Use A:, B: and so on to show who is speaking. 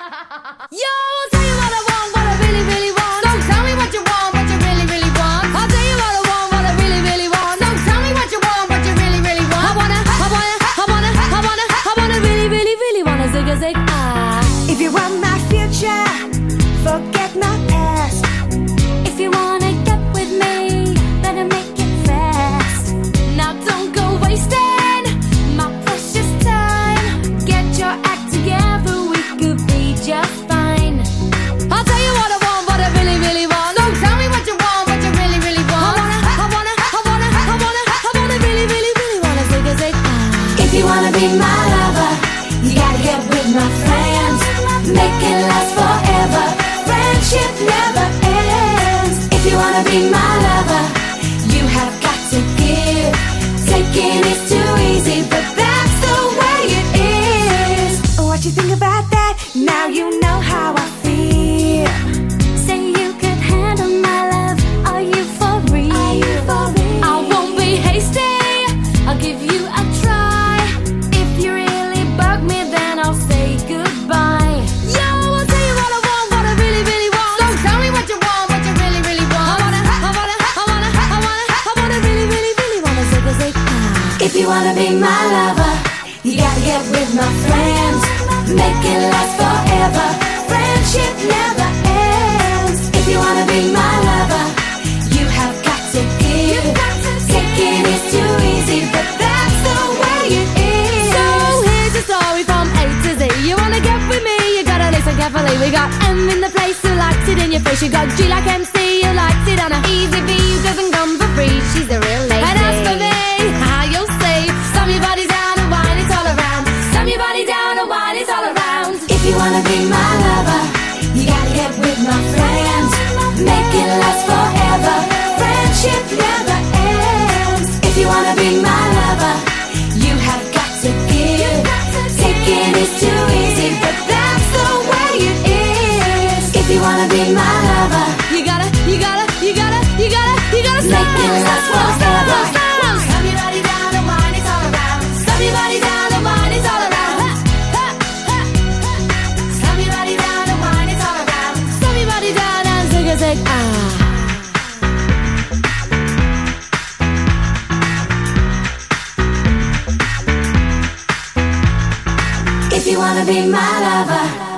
A: Yo, I'll tell you what I want, what I really, really want. So tell me what you want, what you really, really want. I'll tell you what I want, what I really, really want. So tell me what you want, what you really, really want. I wanna really, really, really wanna zig a zig ah.
B: If you want my future, forget my past.
A: If you wanna get with me, better make it fast. Now don't go wasting my precious time. Get your act together, we could be just fine. I'll tell you what I want, what I really, really want. So tell me what you want, what you really, really want. I wanna really, really, really wanna zig a zig ah.
B: If you wanna be my lover, you gotta get with my friends. Make it last forever. Friendship never ends. If you wanna be my lover, you have got to give. Taking is too easy, but that's the way it is. What you think about that? Now you know how I feel.
A: Say you could handle my love. Are you for real?
B: Are you for real?
A: I won't be hasty. I'll give you a try. If you really bug me, then I'll say goodbye. Yo, I'll tell you what I want, what I really, really want. So tell me what you want, what you really, really want. I wanna really, really, really wanna zig a zig ah.
B: If you wanna be my lover, you gotta get with my friends. Make it last forever. Friendship never ends. If you wanna be my lover, you have got to give. Taking is too easy, but that's the way it is.
A: So here's a story from A to Z. You wanna get with me, you gotta listen carefully. We got M in the place who likes it in your face. You got G like MC, who likes it on a easy V, who doesn't come for free. She's a real lady. And as for me, how you'll see, stomp your body down and wine it all around. Stomp your body down and wine it all around.
B: If you wanna be my lover, you gotta get with my friends. Make it last forever. Friendship never ends. If you wanna be my lover, you have got to give. Taking is too easy, but that's the way it is. If you wanna be my lover,
A: You gotta
B: make it last forever.
A: Stomp your body down and wine it all around. Stomp your body down and wine it all around. Stomp your body down and wine it all around. Stomp your body down and zig a zig ah.
B: If you wanna be my lover,